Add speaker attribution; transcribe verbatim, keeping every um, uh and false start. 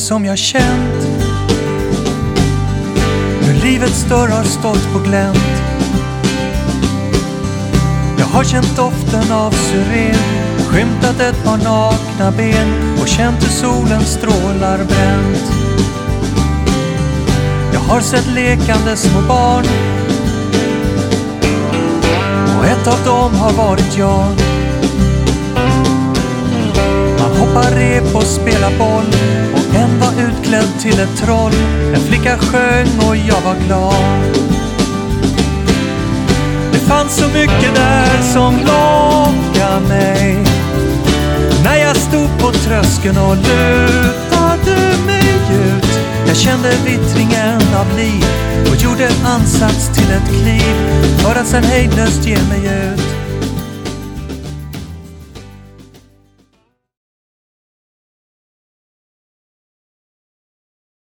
Speaker 1: som jag känt. Hur livets dörr har stått på glänt. Jag har känt doften av syren, skymtat ett par nakna ben och känt hur solens strålar bränt. Jag har sett lekande små barn och ett av dem har varit jag. Man hoppar rep och spelar boll och en var utklädd till ett troll. En flicka sjöng och jag var glad. Det fanns så mycket där som lockade mig när jag stod på tröskeln och lutade mig ut. Jag kände vittringen av liv och gjorde ansats till ett kliv för att sen hejdlöst ge mig ut.